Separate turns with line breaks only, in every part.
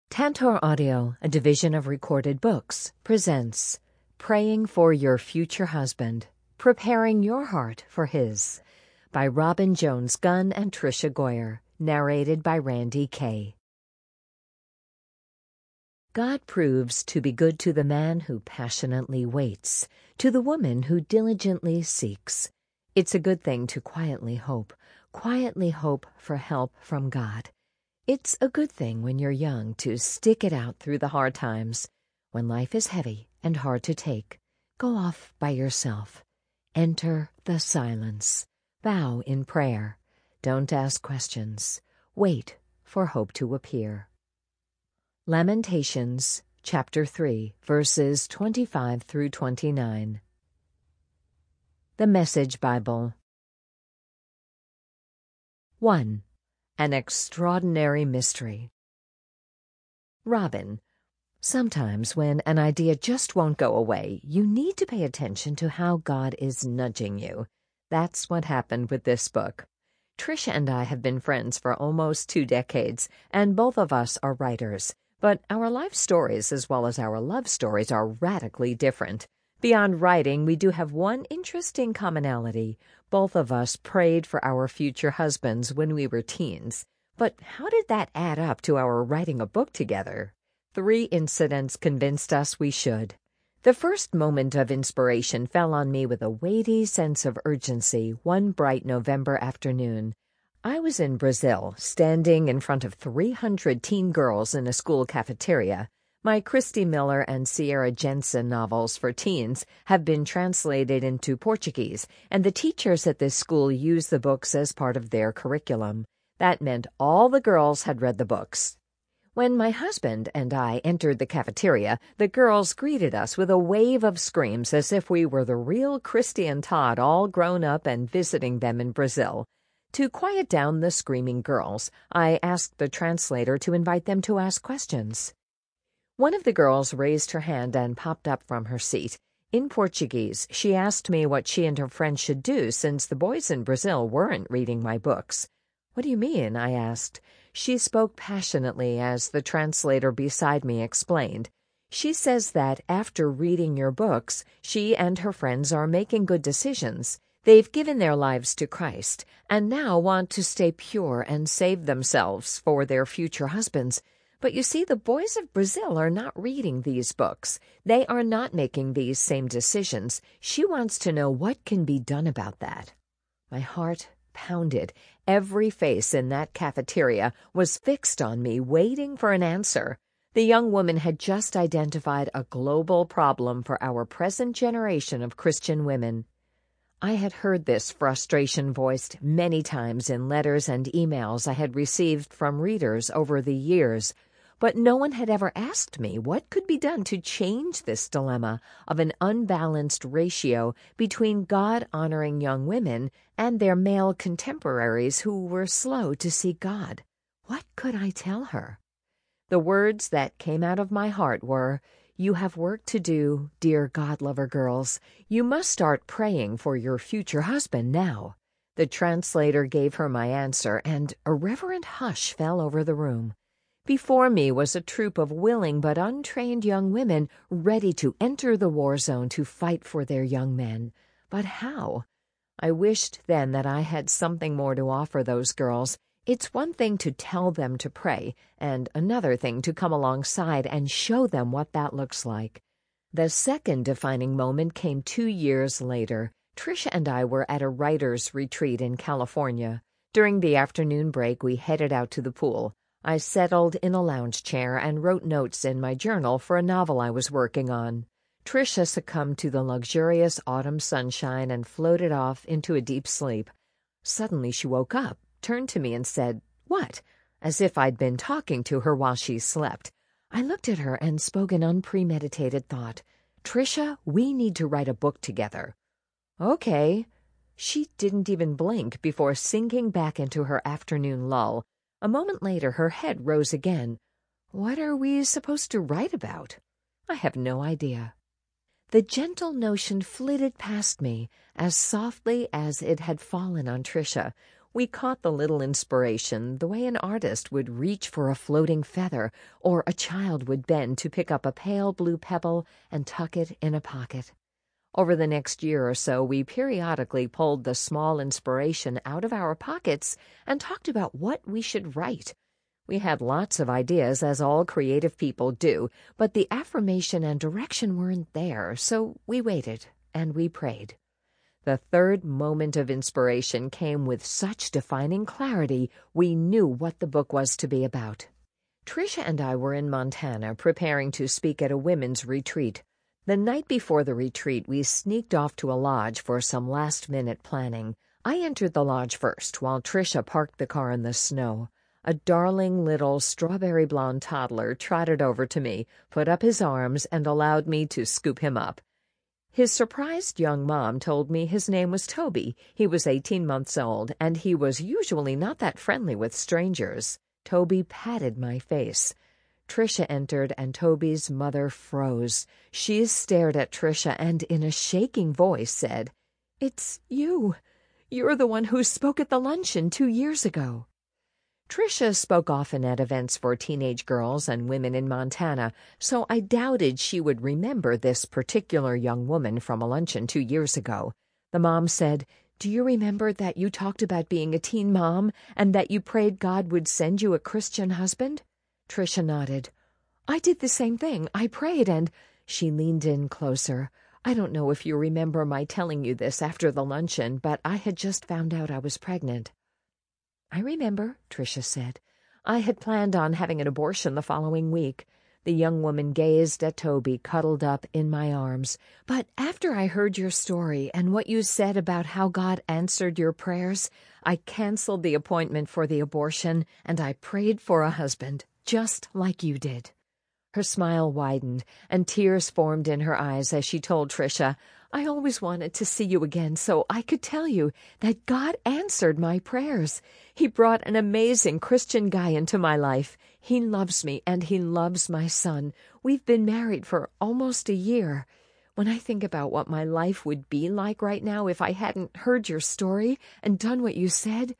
Tantor Audio, a division of Recorded Books, presents Praying for Your Future Husband, Preparing Your Heart for His, by Robin Jones Gunn and Tricia Goyer, narrated by Randy Kay. God proves to be good to the man who passionately waits, to the woman who diligently seeks. It's a good thing to quietly hope for help from God. It's a good thing when you're young to stick it out through the hard times. When life is heavy and hard to take, go off by yourself. Enter the silence. Bow in prayer. Don't ask questions. Wait for hope to appear. Lamentations, chapter 3, verses 25 through 29. The Message Bible. 1. An extraordinary mystery. Robin, sometimes when an idea just won't go away, you need to pay attention to how God is nudging you. That's what happened with this book. Tricia and I have been friends for almost 2 decades, and both of us are writers. But our life stories as well as our love stories are radically different. Beyond writing, we do have one interesting commonality. Both of us prayed for our future husbands when we were teens. But how did that add up to our writing a book together? 3 incidents convinced us we should. The first moment of inspiration fell on me with a weighty sense of urgency one bright November afternoon. I was in Brazil, standing in front of 300 teen girls in a school cafeteria. My Christy Miller and Sierra Jensen novels for teens have been translated into Portuguese, and the teachers at this school use the books as part of their curriculum. That meant all the girls had read the books. When my husband and I entered the cafeteria, the girls greeted us with a wave of screams as if we were the real Christy and Todd all grown up and visiting them in Brazil. To quiet down the screaming girls, I asked the translator to invite them to ask questions. One of the girls raised her hand and popped up from her seat. In Portuguese, she asked me what she and her friends should do since the boys in Brazil weren't reading my books. "What do you mean?" I asked. She spoke passionately as the translator beside me explained. She says that after reading your books, she and her friends are making good decisions. They've given their lives to Christ and now want to stay pure and save themselves for their future husbands. But you see, the boys of Brazil are not reading these books. They are not making these same decisions. She wants to know what can be done about that. My heart pounded. Every face in that cafeteria was fixed on me, waiting for an answer. The young woman had just identified a global problem for our present generation of Christian women. I had heard this frustration voiced many times in letters and emails I had received from readers over the years, but no one had ever asked me what could be done to change this dilemma of an unbalanced ratio between God-honoring young women and their male contemporaries who were slow to see God. What could I tell her? The words that came out of my heart were, "You have work to do, dear God-lover girls. You must start praying for your future husband now." The translator gave her my answer, and a reverent hush fell over the room. Before me was a troop of willing but untrained young women ready to enter the war zone to fight for their young men. But how? I wished then that I had something more to offer those girls. It's one thing to tell them to pray, and another thing to come alongside and show them what that looks like. The second defining moment came 2 years later. Tricia and I were at a writer's retreat in California. During the afternoon break, we headed out to the pool. I settled in a lounge chair and wrote notes in my journal for a novel I was working on. Tricia succumbed to the luxurious autumn sunshine and floated off into a deep sleep. Suddenly she woke up, turned to me and said, "What?" as if I'd been talking to her while she slept. I looked at her and spoke an unpremeditated thought. "Tricia, we need to write a book together." "Okay." She didn't even blink before sinking back into her afternoon lull. A moment later, her head rose again. "What are we supposed to write about?" "I have no idea." The gentle notion flitted past me as softly as it had fallen on Tricia. We caught the little inspiration the way an artist would reach for a floating feather, or a child would bend to pick up a pale blue pebble and tuck it in a pocket. Over the next year or so, we periodically pulled the small inspiration out of our pockets and talked about what we should write. We had lots of ideas, as all creative people do, but the affirmation and direction weren't there, so we waited and we prayed. The third moment of inspiration came with such defining clarity we knew what the book was to be about. Tricia and I were in Montana preparing to speak at a women's retreat. The night before the retreat, we sneaked off to a lodge for some last-minute planning. I entered the lodge first, while Tricia parked the car in the snow. A darling little strawberry blonde toddler trotted over to me, put up his arms, and allowed me to scoop him up. His surprised young mom told me his name was Toby. He was 18 months old, and he was usually not that friendly with strangers. Toby patted my face. Tricia entered, and Toby's mother froze. She stared at Tricia and, in a shaking voice, said, "It's you. You're the one who spoke at the luncheon 2 years ago." Tricia spoke often at events for teenage girls and women in Montana, so I doubted she would remember this particular young woman from a luncheon 2 years ago. The mom said, "Do you remember that you talked about being a teen mom and that you prayed God would send you a Christian husband?" Tricia nodded. "I did the same thing. I prayed and—" She leaned in closer. "I don't know if you remember my telling you this after the luncheon, but I had just found out I was pregnant." "I remember," Tricia said. "I had planned on having an abortion the following week." The young woman gazed at Toby, cuddled up in my arms. "But after I heard your story and what you said about how God answered your prayers, I canceled the appointment for the abortion and I prayed for a husband, just like you did." Her smile widened and tears formed in her eyes as she told Tricia, "I always wanted to see you again so I could tell you that God answered my prayers. He brought an amazing Christian guy into my life. He loves me and he loves my son. We've been married for almost a year. When I think about what my life would be like right now if I hadn't heard your story and done what you said."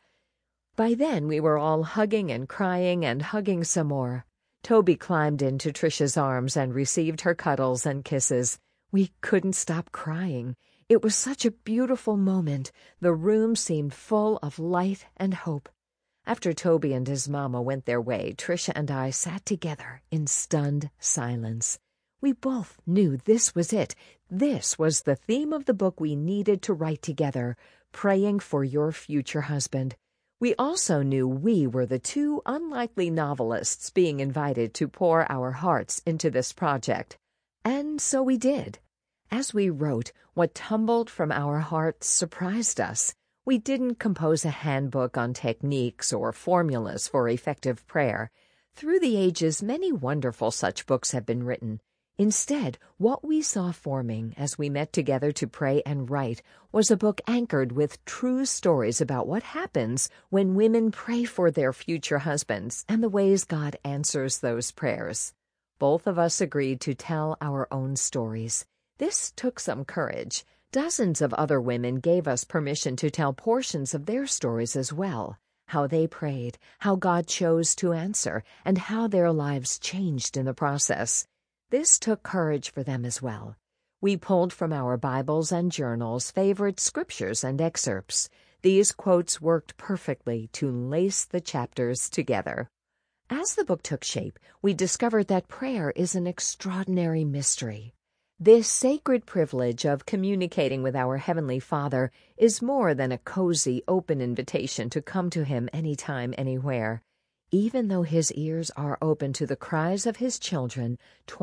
By then we were all hugging and crying and hugging some more. Toby climbed into Tricia's arms and received her cuddles and kisses. We couldn't stop crying. It was such a beautiful moment. The room seemed full of light and hope. After Toby and his mama went their way, Tricia and I sat together in stunned silence. We both knew this was it. This was the theme of the book we needed to write together, praying for your future husband. We also knew we were the two unlikely novelists being invited to pour our hearts into this project. And so we did. As we wrote, what tumbled from our hearts surprised us. We didn't compose a handbook on techniques or formulas for effective prayer. Through the ages, many wonderful such books have been written. Instead, what we saw forming as we met together to pray and write was a book anchored with true stories about what happens when women pray for their future husbands and the ways God answers those prayers. Both of us agreed to tell our own stories. This took some courage. Dozens of other women gave us permission to tell portions of their stories as well, how they prayed, how God chose to answer, and how their lives changed in the process. This took courage for them as well. We pulled from our Bibles and journals favorite scriptures and excerpts. These quotes worked perfectly to lace the chapters together. As the book took shape, we discovered that prayer is an extraordinary mystery. This sacred privilege of communicating with our Heavenly Father is more than a cozy, open invitation to come to Him anytime, anywhere. Even though His ears are open to the cries of His children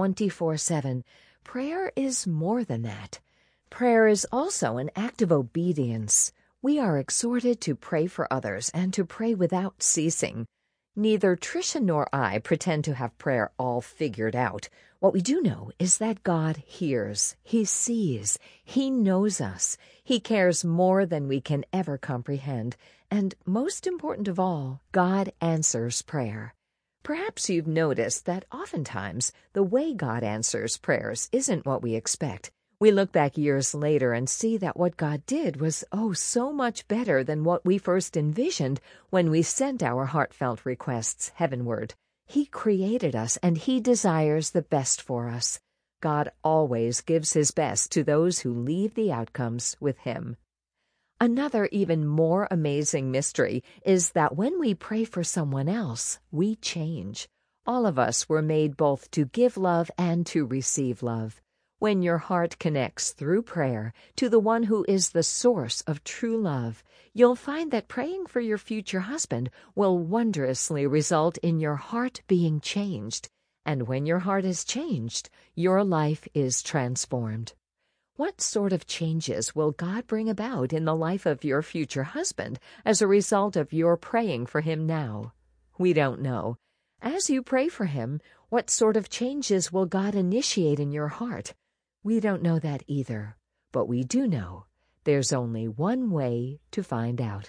24/7, prayer is more than that. Prayer is also an act of obedience. We are exhorted to pray for others and to pray without ceasing. Neither Tricia nor I pretend to have prayer all figured out. What we do know is that God hears, He sees, He knows us. He cares more than we can ever comprehend. And most important of all, God answers prayer. Perhaps you've noticed that oftentimes the way God answers prayers isn't what we expect. We look back years later and see that what God did was, so much better than what we first envisioned when we sent our heartfelt requests heavenward. He created us, and He desires the best for us. God always gives His best to those who leave the outcomes with Him. Another even more amazing mystery is that when we pray for someone else, we change. All of us were made both to give love and to receive love. When your heart connects through prayer to the one who is the source of true love, you'll find that praying for your future husband will wondrously result in your heart being changed. And when your heart is changed, your life is transformed. What sort of changes will God bring about in the life of your future husband as a result of your praying for him now? We don't know. As you pray for him, what sort of changes will God initiate in your heart? We don't know that either, but we do know there's only one way to find out.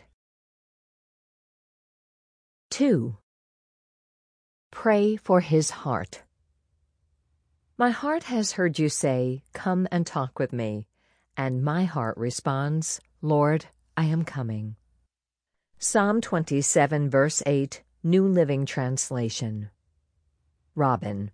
2. Pray for his heart. My heart has heard you say, "Come and talk with me," and my heart responds, "Lord, I am coming." Psalm 27, verse 8, New Living Translation. Robin.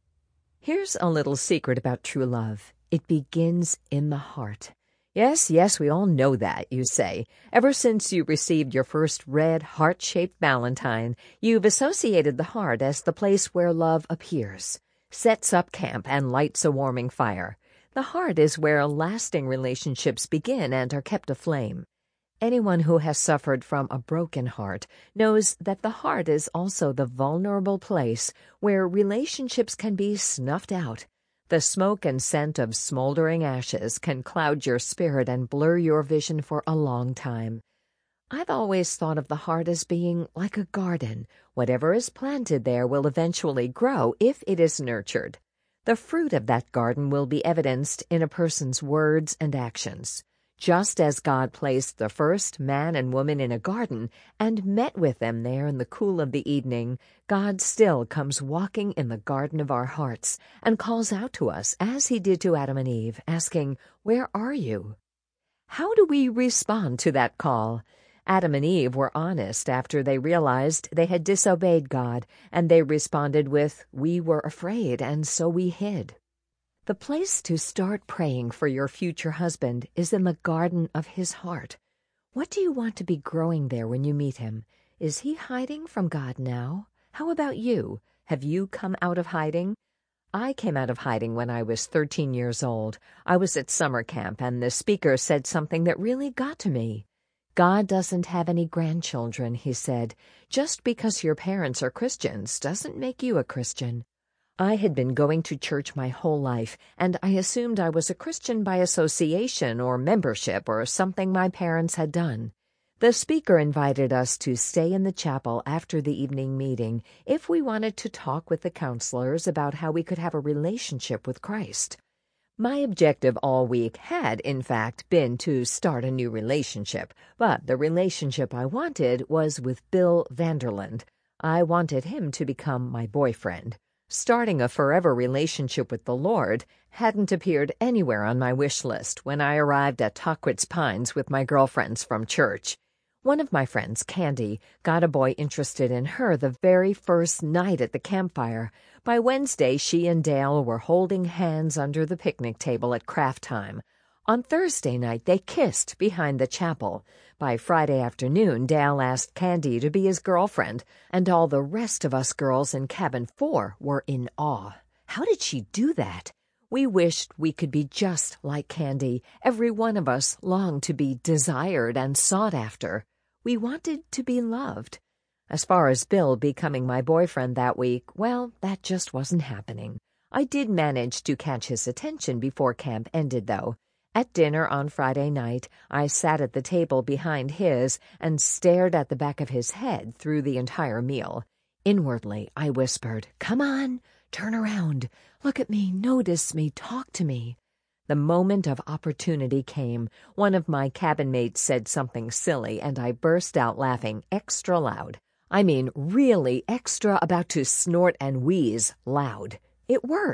Here's a little secret about true love. It begins in the heart. Yes, we all know that, you say. Ever since you received your first red, heart-shaped valentine, you've associated the heart as the place where love appears, sets up camp, and lights a warming fire. The heart is where lasting relationships begin and are kept aflame. Anyone who has suffered from a broken heart knows that the heart is also the vulnerable place where relationships can be snuffed out. The smoke and scent of smoldering ashes can cloud your spirit and blur your vision for a long time. I've always thought of the heart as being like a garden. Whatever is planted there will eventually grow if it is nurtured. The fruit of that garden will be evidenced in a person's words and actions. Just as God placed the first man and woman in a garden and met with them there in the cool of the evening, God still comes walking in the garden of our hearts and calls out to us as He did to Adam and Eve, asking, "Where are you?" How do we respond to that call? Adam and Eve were honest after they realized they had disobeyed God, and they responded with, "We were afraid, and so we hid." The place to start praying for your future husband is in the garden of his heart. What do you want to be growing there when you meet him? Is he hiding from God now? How about you? Have you come out of hiding? I came out of hiding when I was 13 years old. I was at summer camp, and the speaker said something that really got to me. God doesn't have any grandchildren, he said. Just because your parents are Christians doesn't make you a Christian. I had been going to church my whole life, and I assumed I was a Christian by association or membership or something my parents had done. The speaker invited us to stay in the chapel after the evening meeting if we wanted to talk with the counselors about how we could have a relationship with Christ. My objective all week had, in fact, been to start a new relationship, but the relationship I wanted was with Bill Vanderland. I wanted him to become my boyfriend. Starting a forever relationship with the Lord hadn't appeared anywhere on my wish list when I arrived at Tahquitz Pines with my girlfriends from church. One of my friends, Candy, got a boy interested in her the very first night at the campfire. By Wednesday, she and Dale were holding hands under the picnic table at craft time. On Thursday night, they kissed behind the chapel. By Friday afternoon, Dale asked Candy to be his girlfriend, and all the rest of us girls in Cabin 4 were in awe. How did she do that? We wished we could be just like Candy. Every one of us longed to be desired and sought after. We wanted to be loved. As far as Bill becoming my boyfriend that week, well, that just wasn't happening. I did manage to catch his attention before camp ended, though. At dinner on Friday night, I sat at the table behind his and stared at the back of his head through the entire meal. Inwardly, I whispered, "Come on, turn around, look at me, notice me, talk to me." The moment of opportunity came. One of my cabin mates said something silly, and I burst out laughing extra loud. I mean really extra, about to snort and wheeze loud. It worked.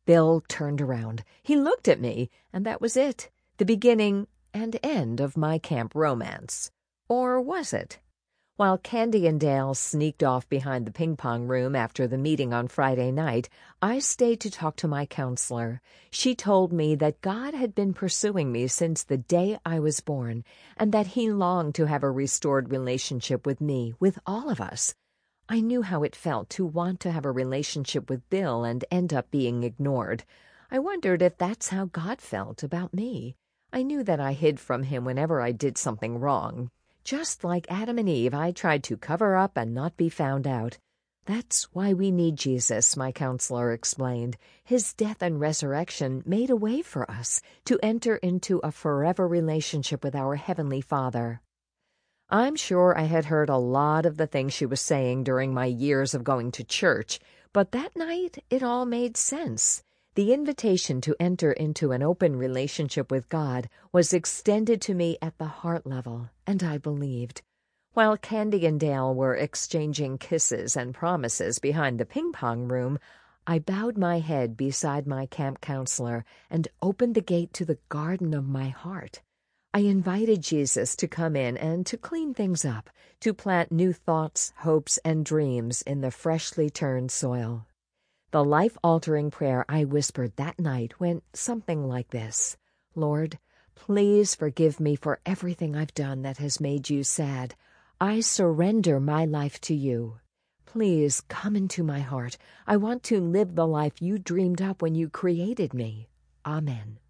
Bill turned around. He looked at me, and that was it. The beginning and end of my camp romance. Or was it? While Candy and Dale sneaked off behind the ping-pong room after the meeting on Friday night, I stayed to talk to my counselor. She told me that God had been pursuing me since the day I was born, and that He longed to have a restored relationship with me, with all of us. I knew how it felt to want to have a relationship with Bill and end up being ignored. I wondered if that's how God felt about me. I knew that I hid from Him whenever I did something wrong. Just like Adam and Eve, I tried to cover up and not be found out. That's why we need Jesus, my counselor explained. His death and resurrection made a way for us to enter into a forever relationship with our Heavenly Father. I'm sure I had heard a lot of the things she was saying during my years of going to church, but that night it all made sense. The invitation to enter into an open relationship with God was extended to me at the heart level, and I believed. While Candy and Dale were exchanging kisses and promises behind the ping-pong room, I bowed my head beside my camp counselor and opened the gate to the garden of my heart. I invited Jesus to come in and to clean things up, to plant new thoughts, hopes, and dreams in the freshly turned soil. The life-altering prayer I whispered that night went something like this: Lord, please forgive me for everything I've done that has made you sad. I surrender my life to you. Please come into my heart. I want to live the life you dreamed up when you created me. Amen.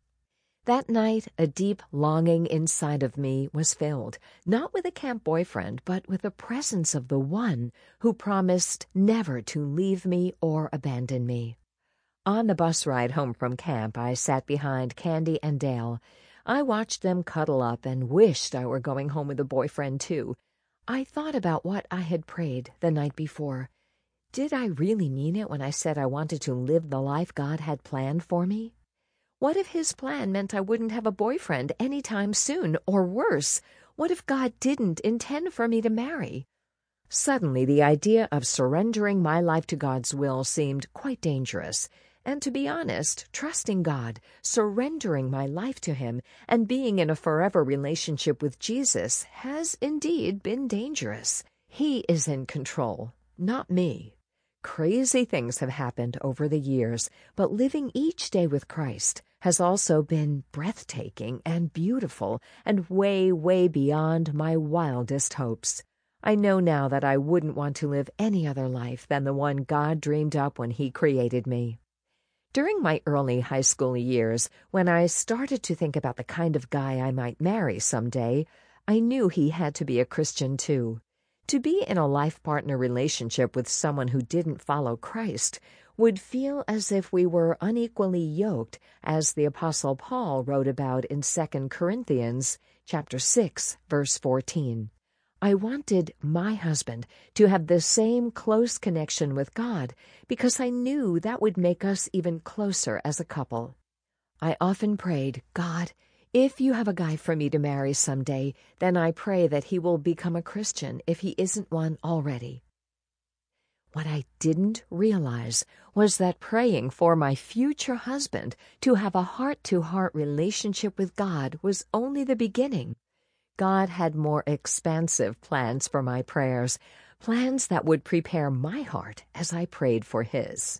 That night, a deep longing inside of me was filled, not with a camp boyfriend, but with the presence of the one who promised never to leave me or abandon me. On the bus ride home from camp, I sat behind Candy and Dale. I watched them cuddle up and wished I were going home with a boyfriend, too. I thought about what I had prayed the night before. Did I really mean it when I said I wanted to live the life God had planned for me? What if His plan meant I wouldn't have a boyfriend anytime soon? Or worse, what if God didn't intend for me to marry? Suddenly, the idea of surrendering my life to God's will seemed quite dangerous. And to be honest, trusting God, surrendering my life to Him, and being in a forever relationship with Jesus has indeed been dangerous. He is in control, not me. Crazy things have happened over the years, but living each day with Christ has also been breathtaking and beautiful and way, way beyond my wildest hopes. I know now that I wouldn't want to live any other life than the one God dreamed up when He created me. During my early high school years, when I started to think about the kind of guy I might marry someday, I knew he had to be a Christian too. To be in a life partner relationship with someone who didn't follow Christ would feel as if we were unequally yoked, as the Apostle Paul wrote about in 2 Corinthians chapter 6, verse 14. I wanted my husband to have the same close connection with God because I knew that would make us even closer as a couple. I often prayed, God, if you have a guy for me to marry someday, then I pray that he will become a Christian if he isn't one already. What I didn't realize was that praying for my future husband to have a heart-to-heart relationship with God was only the beginning. God had more expansive plans for my prayers, plans that would prepare my heart as I prayed for His.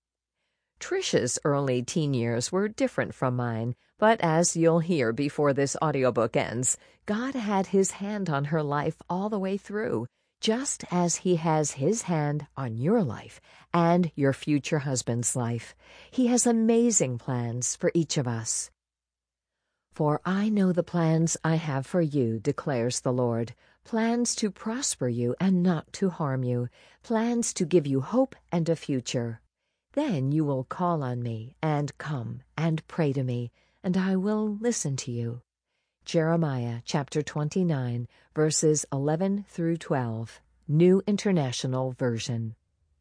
Trisha's early teen years were different from mine, but as you'll hear before this audiobook ends, God had His hand on her life all the way through, just as He has His hand on your life and your future husband's life. He has amazing plans for each of us. For I know the plans I have for you, declares the Lord, plans to prosper you and not to harm you, plans to give you hope and a future. Then you will call on me and come and pray to me, and I will listen to you. Jeremiah chapter 29, verses 11 through 12, New International Version.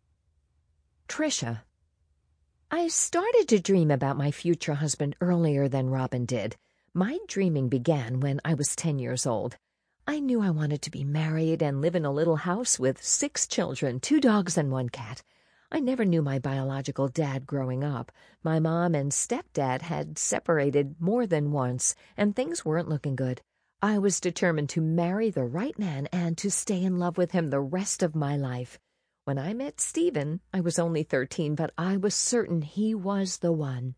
Trisha. I started to dream about my future husband earlier than Robin did. My dreaming began when I was 10 years old. I knew I wanted to be married and live in a little house with 6 children, 2 dogs and 1 cat. I never knew my biological dad growing up. My mom and stepdad had separated more than once, and things weren't looking good. I was determined to marry the right man and to stay in love with him the rest of my life. When I met Stephen, I was only 13, but I was certain he was the one.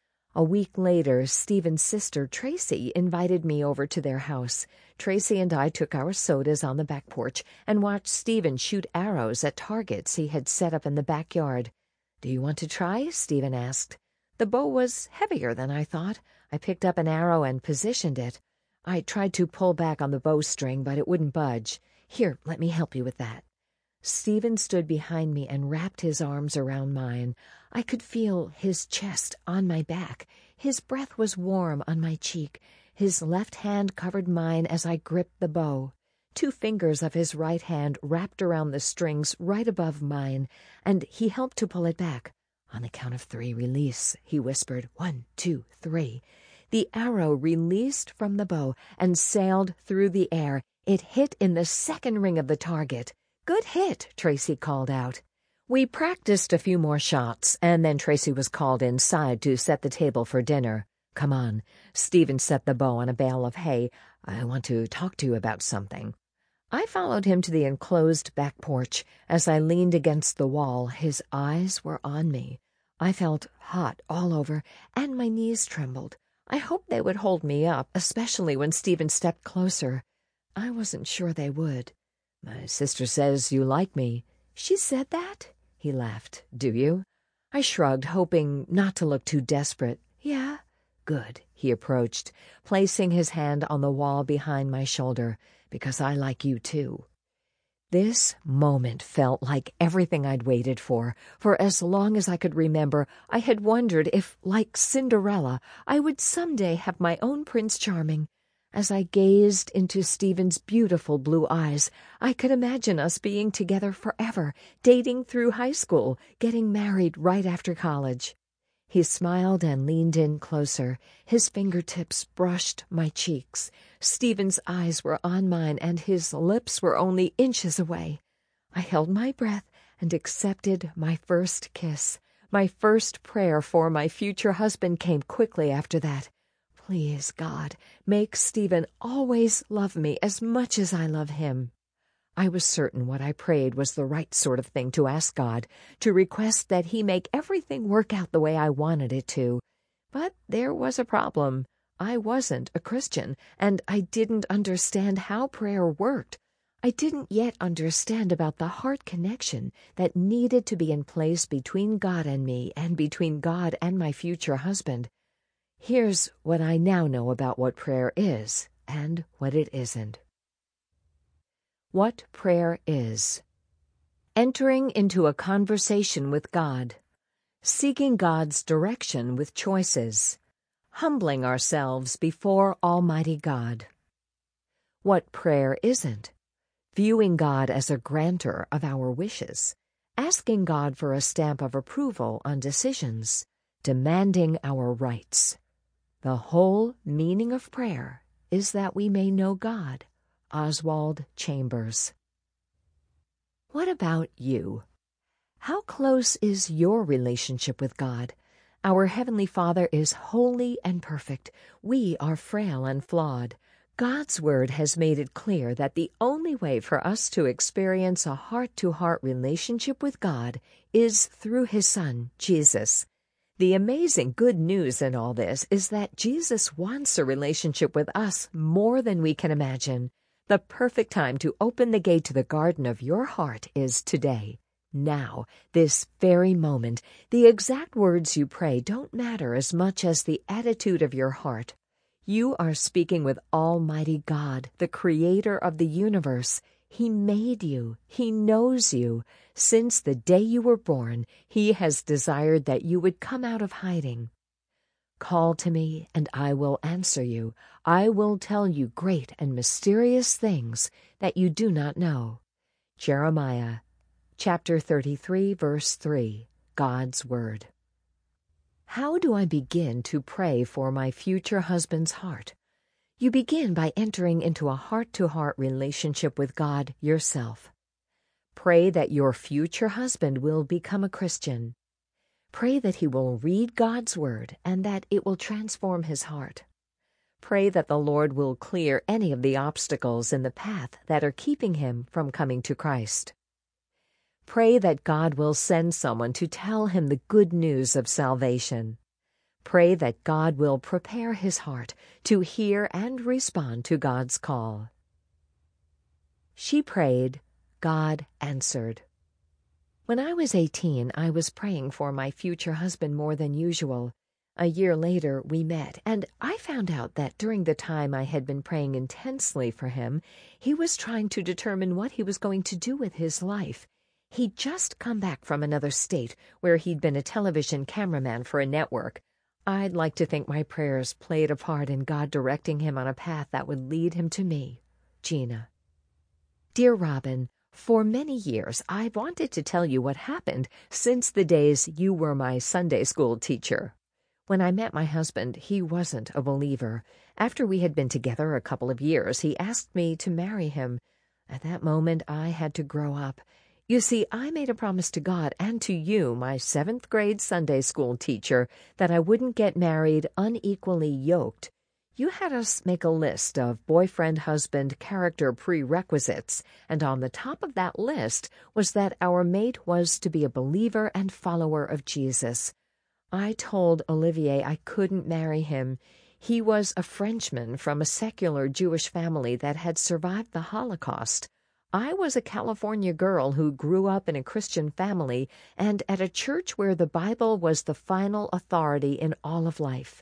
A week later, Stephen's sister, Tracy, invited me over to their house. Tracy and I took our sodas on the back porch and watched Stephen shoot arrows at targets he had set up in the backyard. "Do you want to try?" Stephen asked. The bow was heavier than I thought. I picked up an arrow and positioned it. I tried to pull back on the bowstring, but it wouldn't budge. "Here, let me help you with that." Stephen stood behind me and wrapped his arms around mine. I could feel his chest on my back. His breath was warm on my cheek. His left hand covered mine as I gripped the bow. 2 fingers of his right hand wrapped around the strings right above mine, and he helped to pull it back. "On the count of 3, release," he whispered. 1, 2, 3. The arrow released from the bow and sailed through the air. It hit in the second ring of the target. "Good hit," Tracy called out. We practiced a few more shots, and then Tracy was called inside to set the table for dinner. "Come on." Stephen set the bow on a bale of hay. "I want to talk to you about something." I followed him to the enclosed back porch. As I leaned against the wall, his eyes were on me. I felt hot all over, and my knees trembled. I hoped they would hold me up, especially when Stephen stepped closer. I wasn't sure they would. "My sister says you like me." "She said that?" He laughed. "Do you?" I shrugged, hoping not to look too desperate. "Yeah." "Good." He approached, placing his hand on the wall behind my shoulder. "Because I like you too." This moment felt like everything I'd waited for. For as long as I could remember, I had wondered if, like Cinderella, I would someday have my own Prince Charming. As I gazed into Stephen's beautiful blue eyes, I could imagine us being together forever, dating through high school, getting married right after college. He smiled and leaned in closer. His fingertips brushed my cheeks. Stephen's eyes were on mine, and his lips were only inches away. I held my breath and accepted my first kiss. My first prayer for my future husband came quickly after that. "Please, God, make Stephen always love me as much as I love him." I was certain what I prayed was the right sort of thing to ask God, to request that he make everything work out the way I wanted it to. But there was a problem. I wasn't a Christian, and I didn't understand how prayer worked. I didn't yet understand about the heart connection that needed to be in place between God and me and between God and my future husband. Here's what I now know about what prayer is and what it isn't. What prayer is: entering into a conversation with God, seeking God's direction with choices, humbling ourselves before Almighty God. What prayer isn't: viewing God as a grantor of our wishes, asking God for a stamp of approval on decisions, demanding our rights. The whole meaning of prayer is that we may know God. Oswald Chambers. What about you? How close is your relationship with God? Our Heavenly Father is holy and perfect. We are frail and flawed. God's Word has made it clear that the only way for us to experience a heart-to-heart relationship with God is through His Son, Jesus. The amazing good news in all this is that Jesus wants a relationship with us more than we can imagine. The perfect time to open the gate to the garden of your heart is today. Now, this very moment. The exact words you pray don't matter as much as the attitude of your heart. You are speaking with Almighty God, the Creator of the universe. He made you. He knows you. Since the day you were born, He has desired that you would come out of hiding. Call to me, and I will answer you. I will tell you great and mysterious things that you do not know. Jeremiah, chapter 33, verse 3, God's Word. How do I begin to pray for my future husband's heart? You begin by entering into a heart-to-heart relationship with God yourself. Pray that your future husband will become a Christian. Pray that he will read God's Word and that it will transform his heart. Pray that the Lord will clear any of the obstacles in the path that are keeping him from coming to Christ. Pray that God will send someone to tell him the good news of salvation. Pray that God will prepare his heart to hear and respond to God's call. She prayed, God answered. When I was 18, I was praying for my future husband more than usual. A year later, we met, and I found out that during the time I had been praying intensely for him, he was trying to determine what he was going to do with his life. He'd just come back from another state where he'd been a television cameraman for a network. I'd like to think my prayers played a part in God directing him on a path that would lead him to me, Gina. Dear Robin, for many years I've wanted to tell you what happened since the days you were my Sunday school teacher. When I met my husband, he wasn't a believer. After we had been together a couple of years, he asked me to marry him. At that moment, I had to grow up. You see, I made a promise to God and to you, my 7th grade Sunday school teacher, that I wouldn't get married unequally yoked. You had us make a list of boyfriend-husband character prerequisites, and on the top of that list was that our mate was to be a believer and follower of Jesus. I told Olivier I couldn't marry him. He was a Frenchman from a secular Jewish family that had survived the Holocaust. I was a California girl who grew up in a Christian family and at a church where the Bible was the final authority in all of life.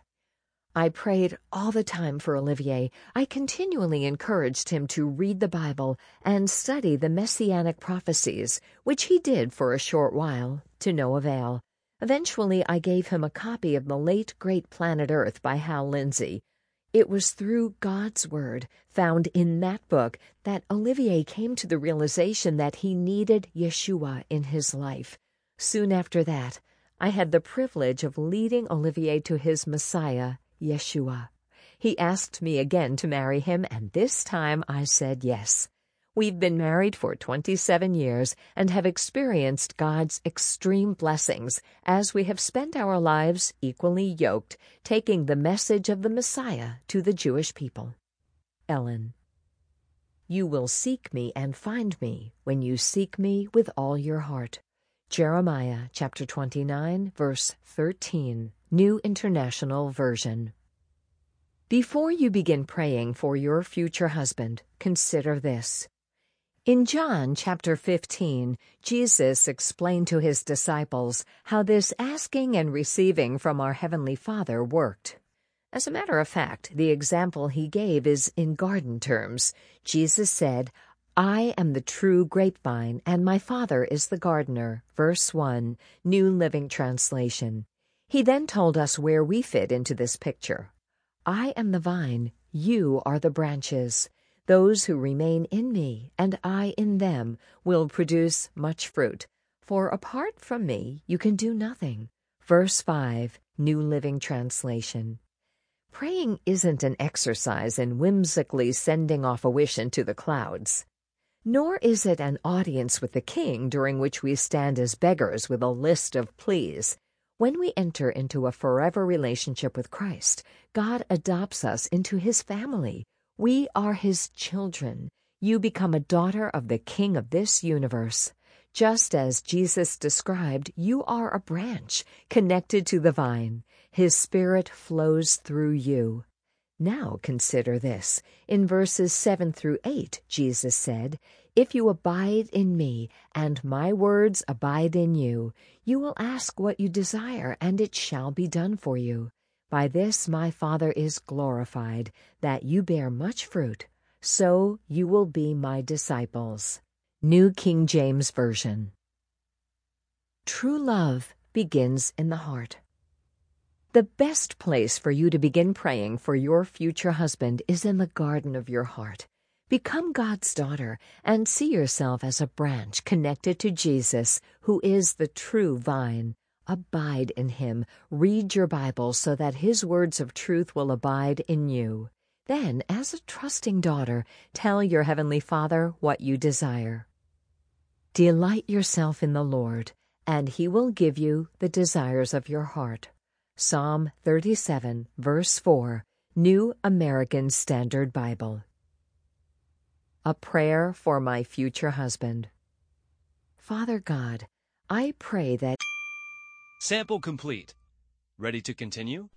I prayed all the time for Olivier. I continually encouraged him to read the Bible and study the messianic prophecies, which he did for a short while, to no avail. Eventually, I gave him a copy of the late great Planet Earth by Hal Lindsey. It was through God's Word, found in that book, that Olivier came to the realization that he needed Yeshua in his life. Soon after that, I had the privilege of leading Olivier to his Messiah, Yeshua. He asked me again to marry him, and this time I said yes. We've been married for 27 years and have experienced God's extreme blessings as we have spent our lives equally yoked, taking the message of the Messiah to the Jewish people. Ellen. You will seek me and find me when you seek me with all your heart. Jeremiah chapter 29, verse 13, New International Version. Before you begin praying for your future husband, consider this. In John chapter 15, Jesus explained to his disciples how this asking and receiving from our Heavenly Father worked. As a matter of fact, the example he gave is in garden terms. Jesus said, I am the true grapevine, and my Father is the gardener. Verse 1, New Living Translation. He then told us where we fit into this picture. I am the vine, you are the branches. Those who remain in me, and I in them, will produce much fruit. For apart from me, you can do nothing. Verse 5, New Living Translation. Praying isn't an exercise in whimsically sending off a wish into the clouds. Nor is it an audience with the king during which we stand as beggars with a list of pleas. When we enter into a forever relationship with Christ, God adopts us into his family. We are his children. You become a daughter of the King of this universe. Just as Jesus described, you are a branch connected to the vine. His Spirit flows through you. Now consider this. In verses 7 through 8, Jesus said, If you abide in me, and my words abide in you, you will ask what you desire, and it shall be done for you. By this my Father is glorified, that you bear much fruit, so you will be my disciples. New King James Version. True love begins in the heart. The best place for you to begin praying for your future husband is in the garden of your heart. Become God's daughter and see yourself as a branch connected to Jesus, who is the true vine. Abide in him. Read your Bible so that his words of truth will abide in you. Then, as a trusting daughter, tell your Heavenly Father what you desire. Delight yourself in the Lord, and He will give you the desires of your heart. Psalm 37, verse 4, New American Standard Bible. A prayer for my future husband. Father God, I pray that...
Sample complete. Ready to continue?